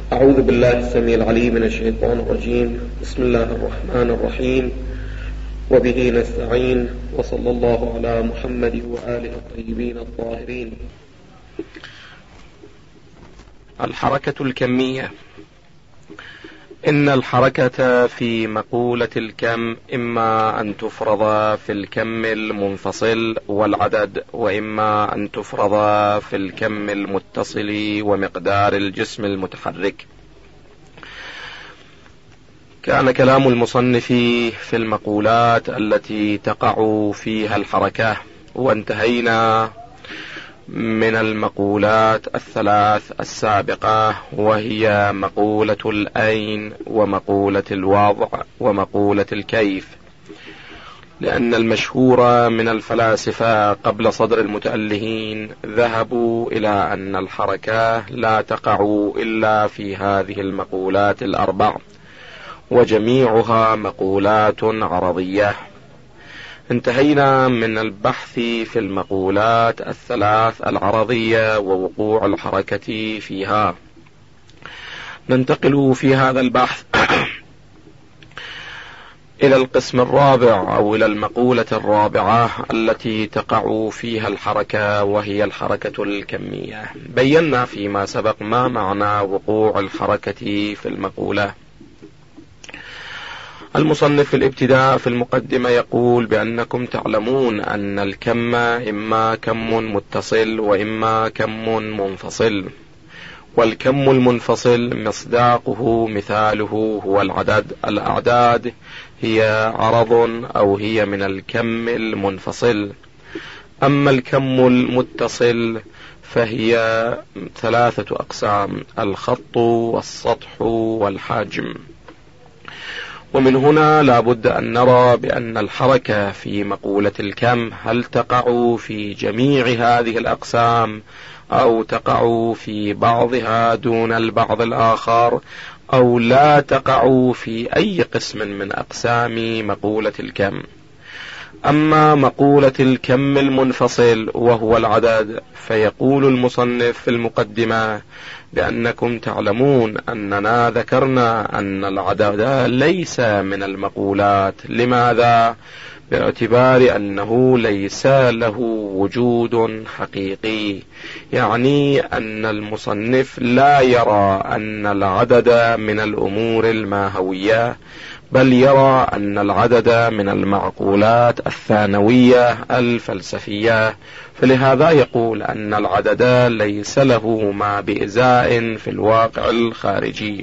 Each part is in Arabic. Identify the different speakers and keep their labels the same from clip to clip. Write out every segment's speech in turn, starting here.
Speaker 1: أعوذ بالله السميع العليم من الشيطان الرجيم. بسم الله الرحمن الرحيم، وبه نستعين، وصلى الله على محمد وآله الطيبين الطاهرين.
Speaker 2: الحركة الكمية. إن الحركة في مقولة الكم إما أن تفرض في الكم المنفصل والعدد، وإما أن تفرض في الكم المتصل ومقدار الجسم المتحرك. كان كلام المصنف في المقولات التي تقع فيها الحركة، وانتهينا من المقولات الثلاث السابقة، وهي مقولة الأين ومقولة الوضع ومقولة الكيف، لأن المشهور من الفلاسفة قبل صدر المتألهين ذهبوا إلى أن الحركة لا تقع إلا في هذه المقولات الأربع، وجميعها مقولات عرضية. انتهينا من البحث في المقولات الثلاث العرضية ووقوع الحركة فيها. ننتقل في هذا البحث إلى القسم الرابع، أو إلى المقولة الرابعة التي تقع فيها الحركة، وهي الحركة الكمية. بينا فيما سبق ما معنى وقوع الحركة في المقولة. المصنف في الابتداء في المقدمة يقول بأنكم تعلمون أن الكم إما كم متصل وإما كم منفصل، والكم المنفصل مصداقه مثاله هو العدد. الأعداد هي عرض أو هي من الكم المنفصل. أما الكم المتصل فهي ثلاثة أقسام: الخط والسطح والحجم. ومن هنا لا بد أن نرى بأن الحركة في مقولة الكم هل تقع في جميع هذه الأقسام، أو تقع في بعضها دون البعض الآخر، أو لا تقع في أي قسم من أقسام مقولة الكم. أما مقولة الكم المنفصل وهو العدد، فيقول المصنف في المقدمة بأنكم تعلمون أننا ذكرنا أن العدد ليس من المقولات. لماذا؟ باعتبار أنه ليس له وجود حقيقي، يعني أن المصنف لا يرى أن العدد من الأمور الماهوية، بل يرى أن العدد من المعقولات الثانوية الفلسفية. فلهذا يقول أن العدد ليس له ما بإزاء في الواقع الخارجي.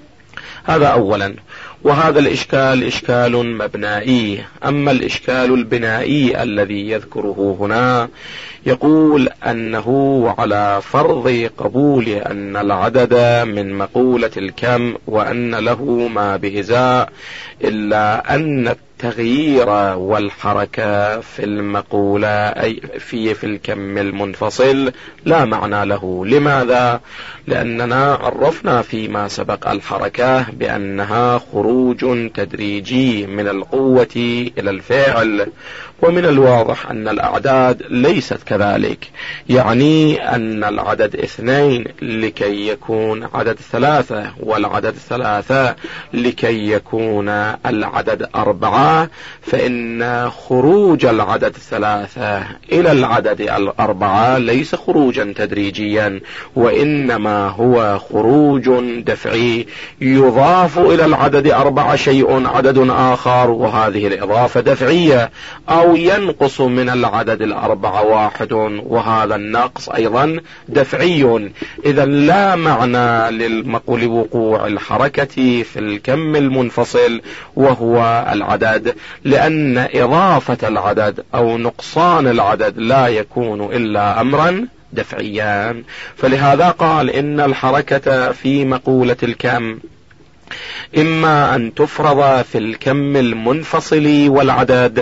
Speaker 2: هذا أولا. وهذا الإشكال إشكال مبنائي. أما الإشكال البنائي الذي يذكره هنا، يقول أنه على فرض قبول أن العدد من مقولة الكم وأن له ما بإزاء، إلا أن التغيير والحركة في المقولة أي في الكم المنفصل لا معنى له. لماذا؟ لأننا عرفنا فيما سبق الحركة بأنها خروج تدريجي من القوة إلى الفعل، ومن الواضح أن الأعداد ليست كذلك، يعني أن العدد 2 لكي يكون عدد 3، والعدد 3 لكي يكون العدد 4، فإن خروج العدد 3 إلى العدد 4 ليس خروجا تدريجيا، وإنما هو خروج دفعي. يضاف إلى العدد 4 شيء عدد آخر، وهذه الإضافة دفعية، أو ينقص من العدد 4 واحد، وهذا النقص أيضا دفعي. إذا لا معنى لوقوع الحركة في الكم المنفصل وهو العدد، لأن إضافة العدد أو نقصان العدد لا يكون إلا أمرا دفعيا. فلهذا قال إن الحركة في مقولة الكم إما أن تفرض في الكم المنفصل والعدد،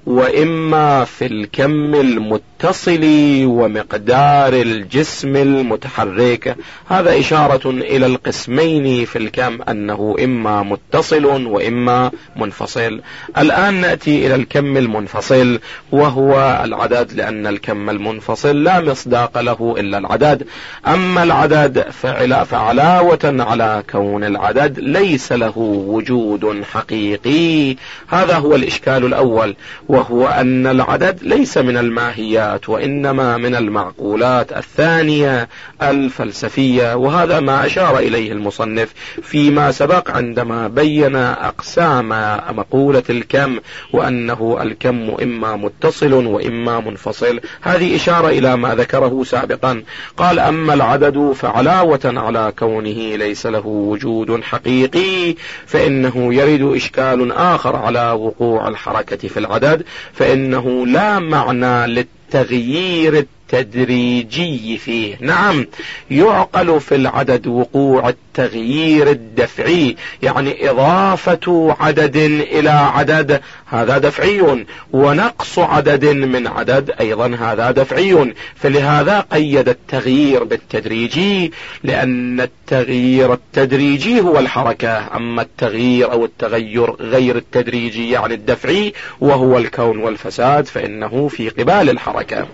Speaker 2: وإما في الكم المتصل ومقدار الجسم المتحرك. هذا إشارة إلى القسمين في الكم، أنه إما متصل وإما منفصل. الآن نأتي إلى الكم المنفصل وهو العدد، لأن الكم المنفصل لا مصداق له إلا العدد. أما العدد فعلاوة على كون العدد ليس له وجود حقيقي. هذا هو الإشكال الأول، وهو أن العدد ليس من الماهيات وإنما من المعقولات الثانية الفلسفية، وهذا ما أشار إليه المصنف فيما سبق عندما بين أقسام مقولة الكم، وأنه الكم إما متصل وإما منفصل. هذه إشارة إلى ما ذكره سابقا. قال: أما العدد فعلاوة على كونه ليس له وجود حقيقي، فإنه يرد إشكال آخر على وقوع الحركة في العدد، فإنه لا معنى للتغيير التدريجي فيه. نعم، يعقل في العدد وقوع التغيير الدفعي، يعني إضافة عدد إلى عدد، هذا دفعي، ونقص عدد من عدد أيضا هذا دفعي. فلهذا قيد التغيير بالتدريجي، لأن التغيير التدريجي هو الحركة، أما التغيير أو التغير غير التدريجي يعني الدفعي وهو الكون والفساد فإنه في قبال الحركة.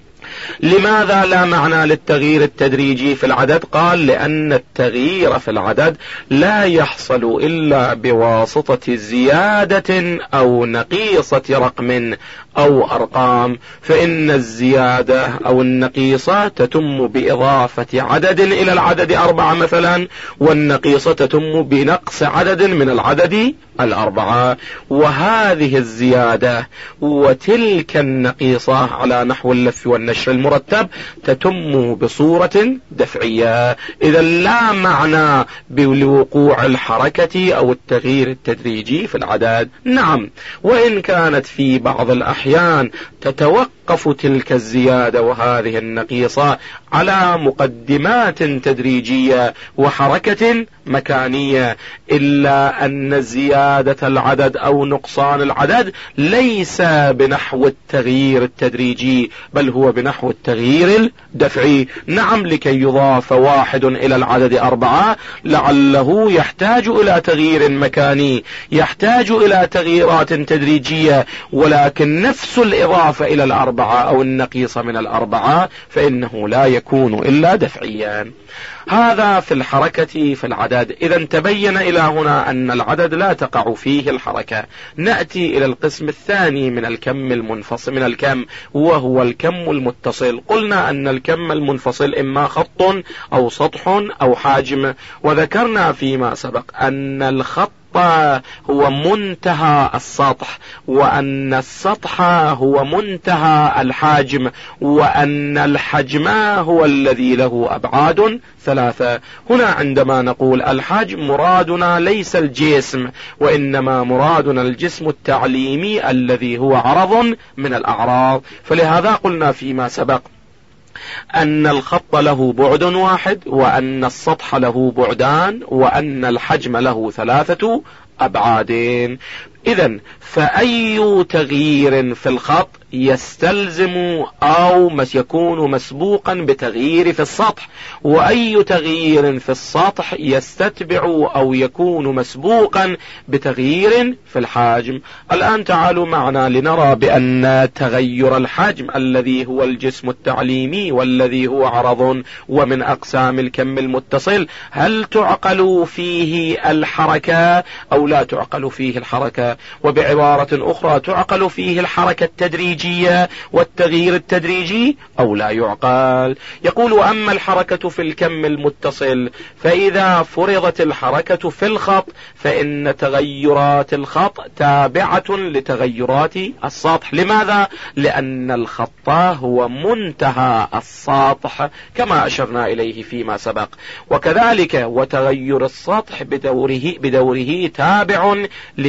Speaker 2: لماذا لا معنى للتغيير التدريجي في العدد؟ قال: لأن التغيير في العدد لا يحصل إلا بواسطة زيادة أو نقيصة رقم أو أرقام، فإن الزيادة أو النقيصة تتم بإضافة عدد إلى العدد 4 مثلا، والنقيصة تتم بنقص عدد من العدد 4. وهذه الزيادة وتلك النقيصة على نحو اللف والنشر المرتب تتم بصورة دفعية. إذا لا معنى بوقوع الحركة أو التغيير التدريجي في العدد. نعم، وإن كانت في بعض الأحيان تتوقف تلك الزيادة وهذه النقيصة على مقدمات تدريجية وحركة مكانية، إلا أن زيادة العدد أو نقصان العدد ليس بنحو التغيير التدريجي، بل هو بنحو التغيير الدفعي. نعم، لكي يضاف 1 إلى العدد 4 لعله يحتاج إلى تغيير مكاني، يحتاج إلى تغييرات تدريجية، ولكن نفس الإضافة إلى 4 أو النقيصة من 4 فإنه لا يكون إلا دفعيا. هذا في الحركة في العدد. إذا تبين إلى هنا أن العدد لا تقع فيه الحركة. نأتي إلى القسم الثاني من الكم المنفصل من الكم، وهو الكم المتصل. قلنا أن الكم المنفصل إما خط أو سطح أو حاجم، وذكرنا فيما سبق أن الخط هو منتهى السطح، وأن السطح هو منتهى الحجم، وأن الحجم هو الذي له أبعاد 3. هنا عندما نقول الحجم مرادنا ليس الجسم، وإنما مرادنا الجسم التعليمي الذي هو عرض من الأعراض. فلهذا قلنا فيما سبق أن الخط له بعد 1، وأن السطح له بعدان، وأن الحجم له 3 أبعاد. إذن فأي تغيير في الخط يستلزم أو يكون مسبوقا بتغيير في السطح، وأي تغيير في السطح يستتبع أو يكون مسبوقا بتغيير في الحجم. الآن تعالوا معنا لنرى بأن تغير الحجم الذي هو الجسم التعليمي والذي هو عرض ومن أقسام الكم المتصل، هل تعقل فيه الحركة أو لا تعقل فيه الحركة؟ وبعبارة أخرى، تعقل فيه الحركة التدريجية والتغيير التدريجي أو لا يعقل؟ يقول: وأما الحركة في الكم المتصل فإذا فرضت الحركة في الخط فإن تغيرات الخط تابعة لتغيرات السطح. لماذا؟ لأن الخط هو منتهى السطح كما أشرنا إليه فيما سبق، وكذلك وتغير السطح بدوره تابع لتغير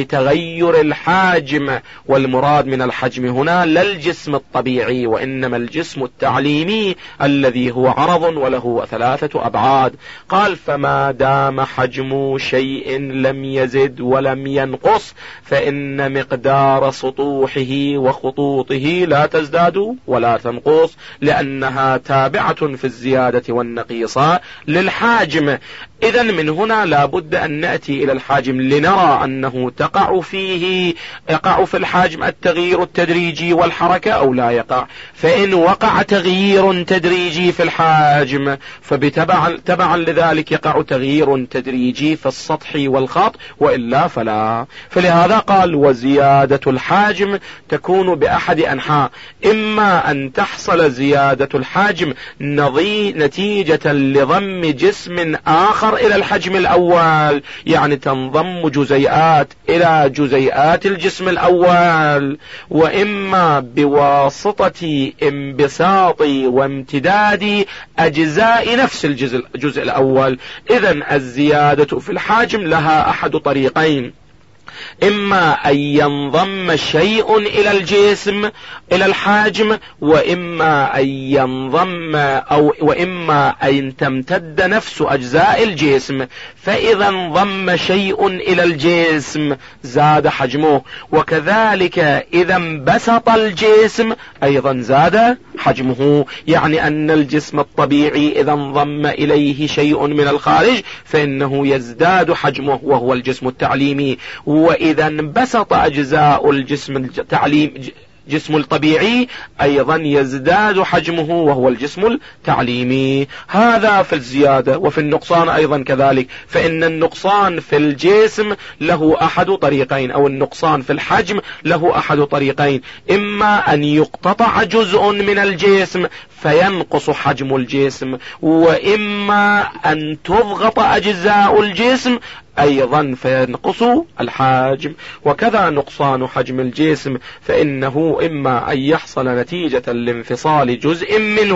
Speaker 2: تغير الحجم، والمراد من الحجم هنا لا الجسم الطبيعي وإنما الجسم التعليمي الذي هو عرض وله 3 أبعاد. قال فما دام حجم شيء لم يزد ولم ينقص فإن مقدار سطوحه وخطوطه لا تزداد ولا تنقص، لأنها تابعة في الزيادة والنقيصة للحجم. إذن من هنا لا بد أن نأتي إلى الحجم لنرى أنه يقع في الحجم التغيير التدريجي والحركة أو لا يقع. فإن وقع تغيير تدريجي في الحجم تبعا لذلك يقع تغيير تدريجي في السطح والخط، وإلا فلا. فلهذا قال وزيادة الحجم تكون بأحد أنحاء، إما أن تحصل زيادة الحجم نتيجة لضم جسم آخر إلى الحجم الأول، يعني تنضم جزيئات إلى جزيئات الجسم الأول، وإما بواسطة انبساط وامتداد أجزاء نفس الجزء الأول. إذن الزيادة في الحجم لها أحد طريقين، إما أن ينضم شيء إلى الجسم إلى الحجم، وإما أن تمتد نفس أجزاء الجسم. فإذا انضم شيء إلى الجسم زاد حجمه، وكذلك إذا انبسط الجسم أيضا زاد حجمه، يعني أن الجسم الطبيعي إذا انضم إليه شيء من الخارج فإنه يزداد حجمه وهو الجسم التعليمي، وإذا انبسط أجزاء الجسم جسم الطبيعي أيضا يزداد حجمه وهو الجسم التعليمي. هذا في الزيادة. وفي النقصان أيضا كذلك، فإن النقصان في الجسم له أحد طريقين، أو النقصان في الحجم له أحد طريقين، إما أن يقتطع جزء من الجسم فينقص حجم الجسم، وإما أن تضغط أجزاء الجسم أيضا فينقص الحجم. وكذا نقصان حجم الجسم فإنه إما أن يحصل نتيجة لانفصال جزء منه،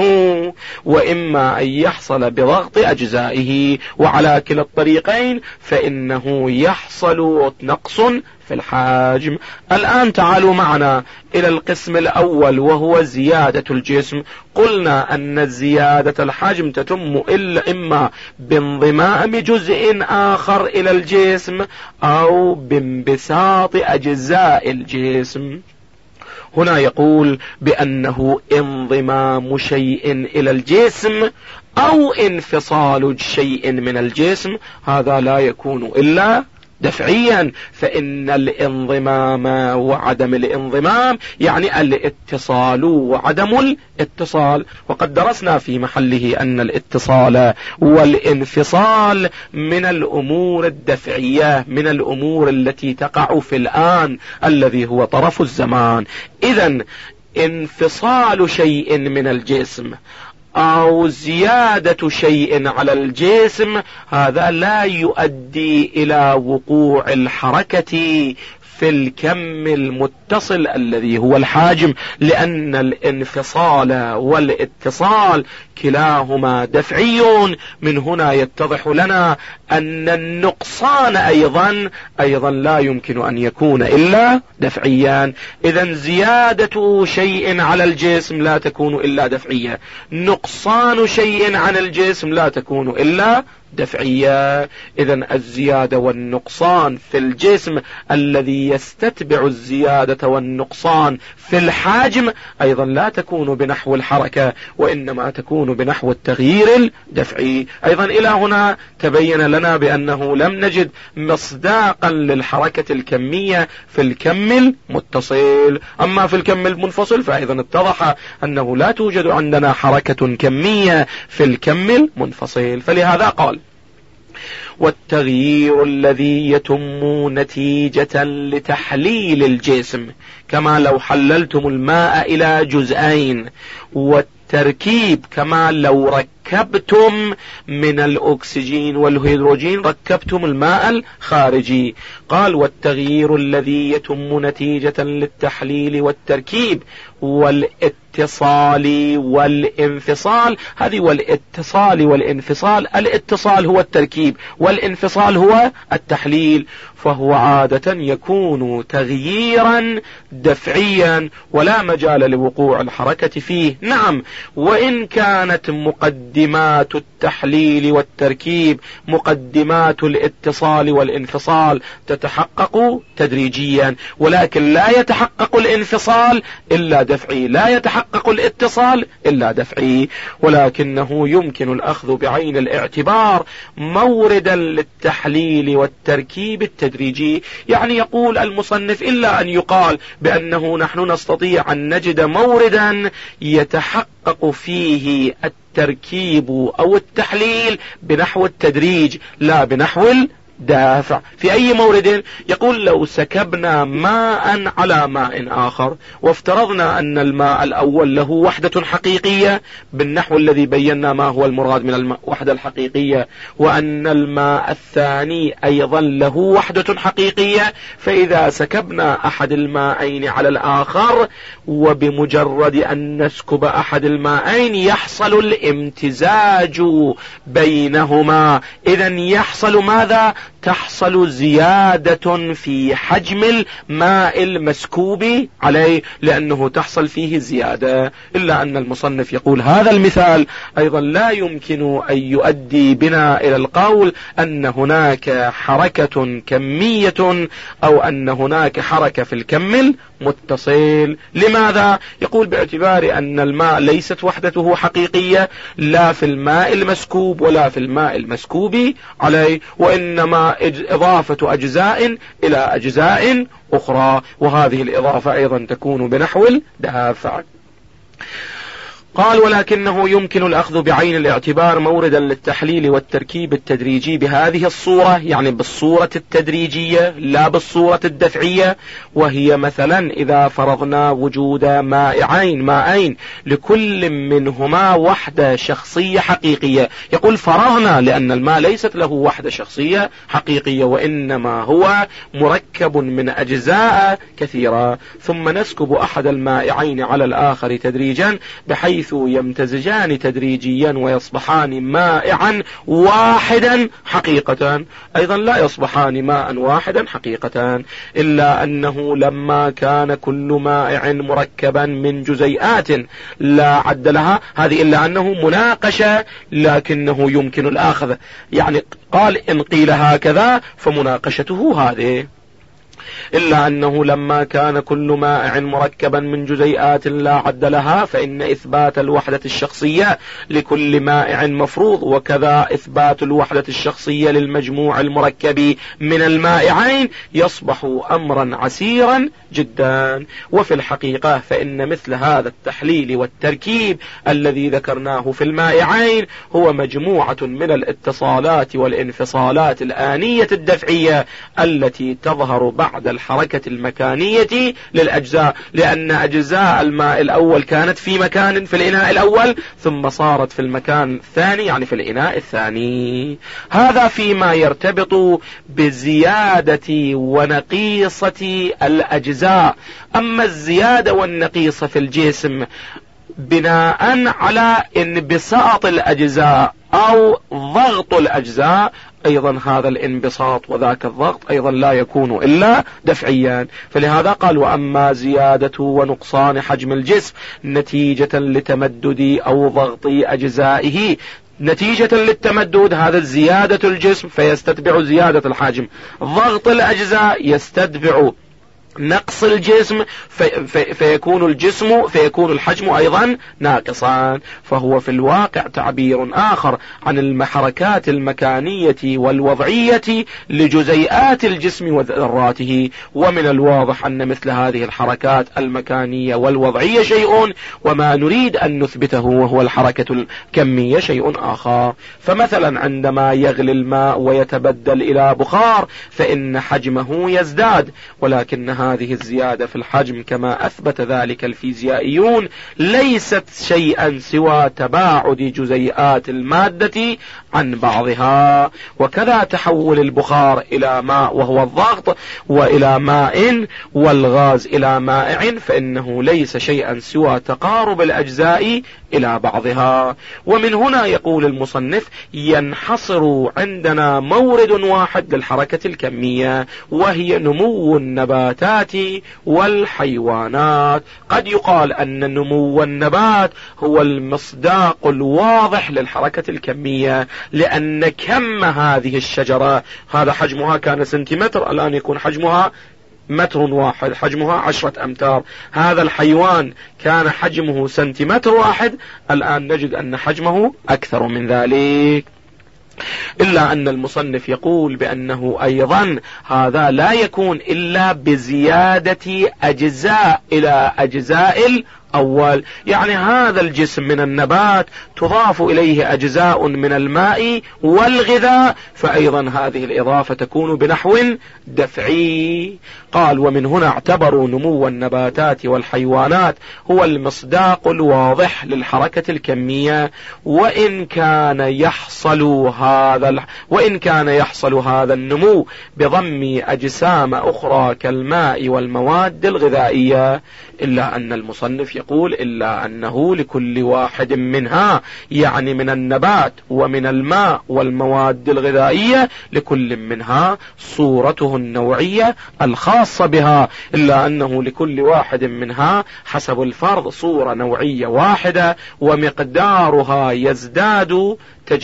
Speaker 2: وإما أن يحصل بضغط أجزائه، وعلى كلا الطريقين فإنه يحصل نقص في الحجم. الآن تعالوا معنا إلى القسم الأول وهو زيادة الجسم. قلنا أن زيادة الحجم تتم إما بانضمام جزء آخر إلى الجسم أو بانبساط أجزاء الجسم. هنا يقول بأنه انضمام شيء إلى الجسم أو انفصال شيء من الجسم هذا لا يكون إلا دفعيا، فإن الانضمام وعدم الانضمام يعني الاتصال وعدم الاتصال، وقد درسنا في محله أن الاتصال والانفصال من الأمور الدفعية، من الأمور التي تقع في الآن الذي هو طرف الزمان. إذن انفصال شيء من الجسم أو زيادة شيء على الجسم هذا لا يؤدي إلى وقوع الحركة في الكم المتصل الذي هو الحجم، لأن الانفصال والاتصال كلاهما دفعي. من هنا يتضح لنا أن النقصان أيضا لا يمكن أن يكون إلا دفعيا. إذن زيادة شيء على الجسم لا تكون إلا دفعية، نقصان شيء عن الجسم لا تكون إلا دفعية. إذن الزيادة والنقصان في الجسم الذي يستتبع الزيادة والنقصان في الحجم أيضا لا تكون بنحو الحركة، وإنما تكون بنحو التغيير الدفعي. أيضا إلى هنا تبين لنا بأنه لم نجد مصداقا للحركة الكمية في الكم المتصل، أما في الكم المنفصل فأيضا اتضح أنه لا توجد عندنا حركة كمية في الكم المنفصل. فلهذا قال والتغيير الذي يتم نتيجة لتحليل الجسم كما لو حللتم الماء إلى جزئين، والتركيب كما لو ركبتم من الأكسجين والهيدروجين ركبتم الماء الخارجي. قال والتغيير الذي يتم نتيجة للتحليل والتركيب والاتصال والانفصال. هذه والاتصال والانفصال، الاتصال هو التركيب والانفصال هو التحليل، فهو عادة يكون تغييرا دفعيا ولا مجال لوقوع الحركة فيه. نعم، وإن كانت مقدمات التحليل والتركيب مقدمات الاتصال والانفصال تتحقق تدريجيا، ولكن لا يتحقق الانفصال إلا دفعي، لا يتحقق الاتصال إلا دفعي، ولكنه يمكن الأخذ بعين الاعتبار موردا للتحليل والتركيب التدريجي. يعني يقول المصنف إلا أن يقال بأنه نحن نستطيع أن نجد موردا يتحقق فيه التركيب أو التحليل بنحو التدريج لا بنحو دافع. في أي مورد؟ يقول لو سكبنا ماء على ماء آخر وافترضنا أن الماء الأول له وحدة حقيقية بالنحو الذي بينا ما هو المراد من الوحدة الحقيقية، وأن الماء الثاني أيضا له وحدة حقيقية، فإذا سكبنا أحد الماءين على الآخر وبمجرد أن نسكب أحد الماءين يحصل الامتزاج بينهما، إذن يحصل ماذا؟ تحصل زيادة في حجم الماء المسكوب عليه، لأنه تحصل فيه زيادة. إلا أن المصنف يقول هذا المثال أيضا لا يمكن أن يؤدي بنا إلى القول أن هناك حركة كمية أو أن هناك حركة في الكم المتصل. لماذا؟ يقول باعتبار أن الماء ليست وحدته حقيقية لا في الماء المسكوب ولا في الماء المسكوب عليه، وإنما إضافة أجزاء إلى أجزاء أخرى، وهذه الإضافة أيضا تكون بنحو الدافع. قال ولكنه يمكن الأخذ بعين الاعتبار موردا للتحليل والتركيب التدريجي بهذه الصورة، يعني بالصورة التدريجية لا بالصورة الدفعية، وهي مثلا إذا فرضنا وجود مائعين لكل منهما وحدة شخصية حقيقية. يقول فرضنا لأن الماء ليست له وحدة شخصية حقيقية وإنما هو مركب من أجزاء كثيرة، ثم نسكب أحد المائعين على الآخر تدريجا بحيث يمتزجان تدريجيا ويصبحان مائعا واحدا حقيقة. أيضا لا يصبحان ماء واحدا حقيقة، إلا أنه لما كان كل مائع مركبا من جزيئات لا عد لها، هذه إلا أنه مناقشة لكنه يمكن الأخذ، يعني قال إن قيل هكذا فمناقشته هذه. إلا أنه لما كان كل مائع مركبا من جزيئات لا عد لها فإن إثبات الوحدة الشخصية لكل مائع مفروض، وكذا إثبات الوحدة الشخصية للمجموع المركب من المائعين يصبح أمرا عسيرا جدا. وفي الحقيقة فإن مثل هذا التحليل والتركيب الذي ذكرناه في المائعين هو مجموعة من الاتصالات والانفصالات الآنية الدفعية التي تظهر بعد الحركة المكانية للأجزاء، لأن أجزاء الماء الأول كانت في مكان في الإناء الأول ثم صارت في المكان الثاني يعني في الإناء الثاني. هذا فيما يرتبط بزيادة ونقيصة الأجزاء. أما الزيادة والنقيصة في الجسم بناء على انبساط الأجزاء أو ضغط الأجزاء، أيضا هذا الانبساط وذاك الضغط أيضا لا يكون إلا دفعيا. فلهذا قال وأما زيادة ونقصان حجم الجسم نتيجة لتمدد أو ضغط أجزائه، نتيجة للتمدد هذا زيادة الجسم فيستتبع زيادة الحجم، ضغط الأجزاء يستتبع نقص الجسم فيكون الحجم أيضا ناقصا. فهو في الواقع تعبير آخر عن الحركات المكانية والوضعية لجزيئات الجسم وذراته. ومن الواضح أن مثل هذه الحركات المكانية والوضعية شيء، وما نريد أن نثبته وهو الحركة الكمية شيء آخر. فمثلا عندما يغلي الماء ويتبدل إلى بخار فإن حجمه يزداد، ولكنها هذه الزيادة في الحجم كما أثبت ذلك الفيزيائيون ليست شيئا سوى تباعد جزيئات المادة عن بعضها. وكذا تحول البخار إلى ماء وهو الضغط، وإلى ماء والغاز إلى مائع، فإنه ليس شيئا سوى تقارب الأجزاء إلى بعضها. ومن هنا يقول المصنف: ينحصر عندنا مورد واحد للحركة الكمية، وهي نمو النباتات والحيوانات. قد يقال أن نمو النبات هو المصداق الواضح للحركة الكمية، لأن كم هذه الشجرة هذا حجمها كان سنتيمتر، الآن يكون حجمها متر واحد، حجمها 10 أمتار. هذا الحيوان كان حجمه سنتيمتر واحد، الآن نجد أن حجمه أكثر من ذلك. إلا أن المصنف يقول بأنه أيضا هذا لا يكون إلا بزيادة أجزاء إلى أجزاء الأول، يعني هذا الجسم من النبات تضاف إليه أجزاء من الماء والغذاء، فأيضا هذه الإضافة تكون بنحو دفعي. قال: ومن هنا اعتبروا نمو النباتات والحيوانات هو المصداق الواضح للحركة الكمية، وإن كان يحصل هذا النمو بضم أجسام أخرى كالماء والمواد الغذائية. إلا أن المصنف يقول: إلا أنه لكل واحد منها، يعني من النبات ومن الماء والمواد الغذائية، لكل منها صورته النوعية الخاصة بها. إلا أنه لكل واحد منها حسب الفرض صورة نوعية واحدة، ومقدارها يزداد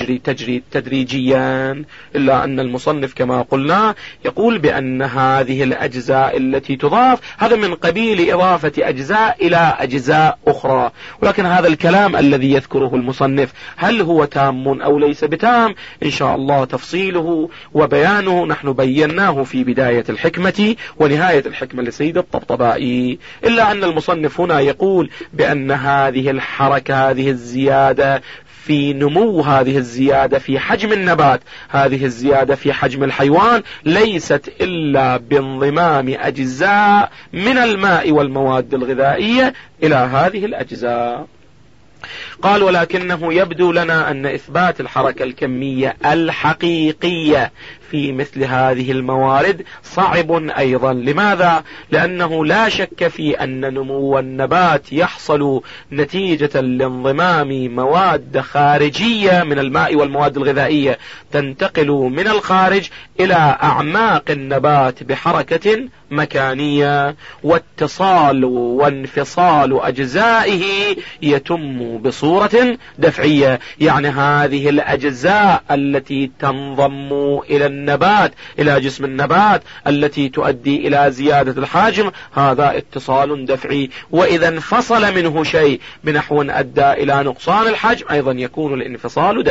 Speaker 2: تدريجيا. إلا أن المصنف كما قلنا يقول بأن هذه الأجزاء التي تضاف هذا من قبيل إضافة أجزاء إلى أجزاء أخرى. ولكن هذا الكلام الذي يذكره المصنف هل هو تام أو ليس بتام؟ إن شاء الله تفصيله وبيانه نحن بيناه في بداية الحكمة ونهاية الحكمة لسيد الطبطبائي. إلا أن المصنف هنا يقول بأن هذه الحركة، هذه الزيادة في نمو، هذه الزيادة في حجم النبات، هذه الزيادة في حجم الحيوان، ليست إلا بانضمام أجزاء من الماء والمواد الغذائية إلى هذه الأجزاء. قال: ولكنه يبدو لنا أن إثبات الحركة الكمية الحقيقية في مثل هذه الموارد صعب أيضا. لماذا؟ لأنه لا شك في أن نمو النبات يحصل نتيجة لانضمام مواد خارجية من الماء والمواد الغذائية تنتقل من الخارج إلى أعماق النبات بحركة مكانية، واتصال وانفصال أجزائه يتم بصورة دفعية. يعني هذه الأجزاء التي تنضم إلى النبات، إلى جسم النبات، التي تؤدي إلى زيادة الحجم، هذا اتصال دفعي. وإذا انفصل منه شيء بنحو أدى إلى نقصان الحجم، أيضا يكون الانفصال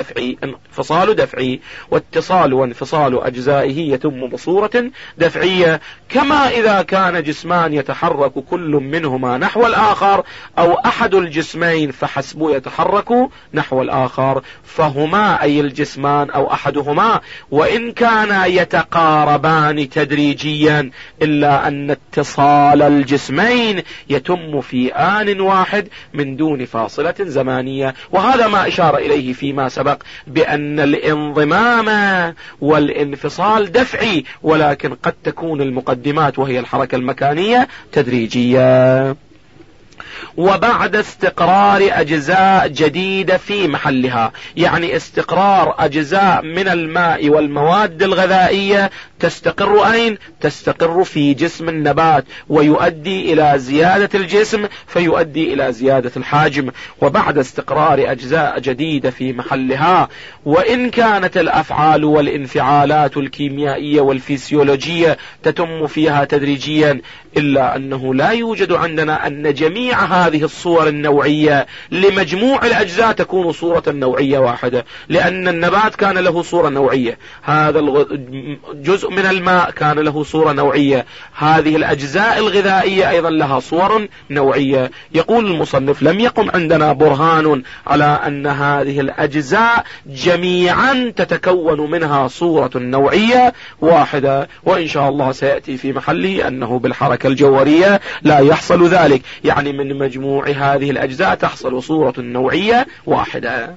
Speaker 2: دفعي. واتصال وانفصال أجزائه يتم بصورة دفعية. كما إذا كان جسمان يتحرك كل منهما نحو الآخر، أو أحد الجسمين فحسب يتحرك نحو الآخر، فهما أي الجسمان أو أحدهما وإن كانا يتقاربان تدريجيا، إلا أن اتصال الجسمين يتم في آن واحد من دون فاصلة زمانية. وهذا ما أشار إليه فيما سبق بأن الانضمام والانفصال دفعي، ولكن قد تكون المقدمات وهي الحركة المكانية تدريجية. وبعد استقرار أجزاء جديدة في محلها، يعني استقرار أجزاء من الماء والمواد الغذائية تستقر أين؟ تستقر في جسم النبات، ويؤدي إلى زيادة الجسم فيؤدي إلى زيادة الحجم. وبعد استقرار أجزاء جديدة في محلها، وإن كانت الأفعال والانفعالات الكيميائية والفسيولوجية تتم فيها تدريجيا، إلا أنه لا يوجد عندنا أن جميع هذه الصور النوعية لمجموع الأجزاء تكون صورة نوعية واحدة، لأن النبات كان له صورة نوعية، هذا جزء من الماء كان له صورة نوعية، هذه الأجزاء الغذائية أيضا لها صور نوعية. يقول المصنف: لم يقم عندنا برهان على أن هذه الأجزاء جميعا تتكون منها صورة نوعية واحدة، وإن شاء الله سيأتي في محله أنه بالحركة الجوهرية لا يحصل ذلك، يعني من مجموع هذه الأجزاء تحصل صورة نوعية واحدة.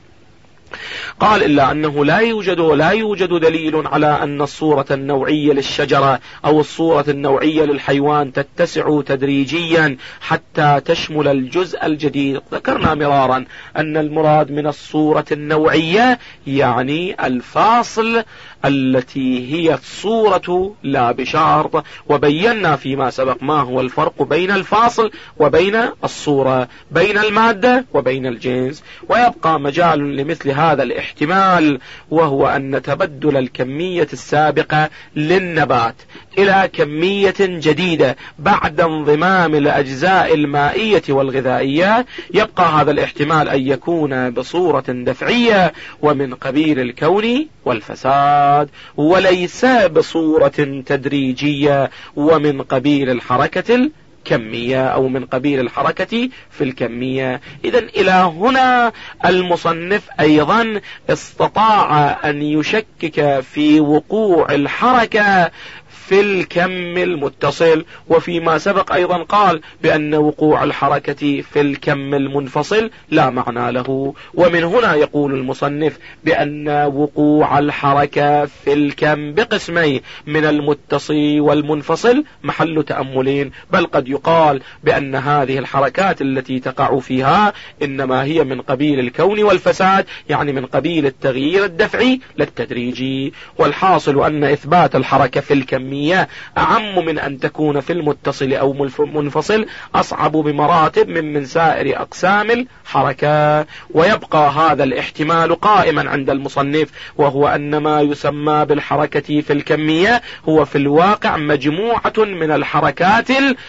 Speaker 2: قال: إلا أنه لا يوجد دليل على أن الصورة النوعية للشجرة أو الصورة النوعية للحيوان تتسع تدريجيا حتى تشمل الجزء الجديد. ذكرنا مرارا أن المراد من الصورة النوعية يعني الفاصل التي هي الصورة لا بشرط، وبينا فيما سبق ما هو الفرق بين الفاصل وبين الصورة، بين المادة وبين الجنس. ويبقى مجال لمثل هذا الاحتمال، وهو أن تبدل الكمية السابقة للنبات إلى كمية جديدة بعد انضمام الأجزاء المائية والغذائية، يبقى هذا الاحتمال أن يكون بصورة دفعية ومن قبيل الكون والفساد، وليس بصورة تدريجية ومن قبيل الحركة الكمية أو من قبيل الحركة في الكمية. إذن إلى هنا المصنف أيضا استطاع أن يشكك في وقوع الحركة في الكم المتصل، وفيما سبق أيضا قال بأن وقوع الحركة في الكم المنفصل لا معنى له. ومن هنا يقول المصنف بأن وقوع الحركة في الكم بقسمين من المتصل والمنفصل محل تأملين، بل قد يقال بأن هذه الحركات التي تقع فيها إنما هي من قبيل الكون والفساد، يعني من قبيل التغيير الدفعي للتدريجي. والحاصل أن إثبات الحركة في الكم أعم من أن تكون في المتصل أو منفصل، أصعب بمراتب من سائر أقسام الحركة. ويبقى هذا الاحتمال قائما عند المصنف، وهو أن ما يسمى بالحركة في الكمية هو في الواقع مجموعة من الحركات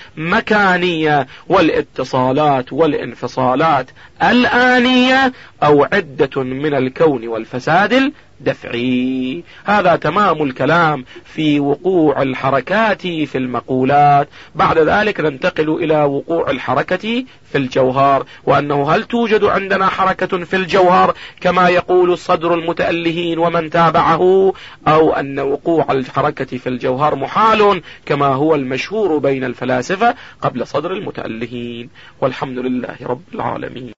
Speaker 2: المكانية والاتصالات والانفصالات الآنية، أو عدة من الكون والفساد دفعي. هذا تمام الكلام في وقوع الحركات في المقولات. بعد ذلك ننتقل إلى وقوع الحركة في الجوهر، وأنه هل توجد عندنا حركة في الجوهر كما يقول صدر المتألهين ومن تابعه، أو أن وقوع الحركة في الجوهر محال كما هو المشهور بين الفلاسفة قبل صدر المتألهين. والحمد لله رب العالمين.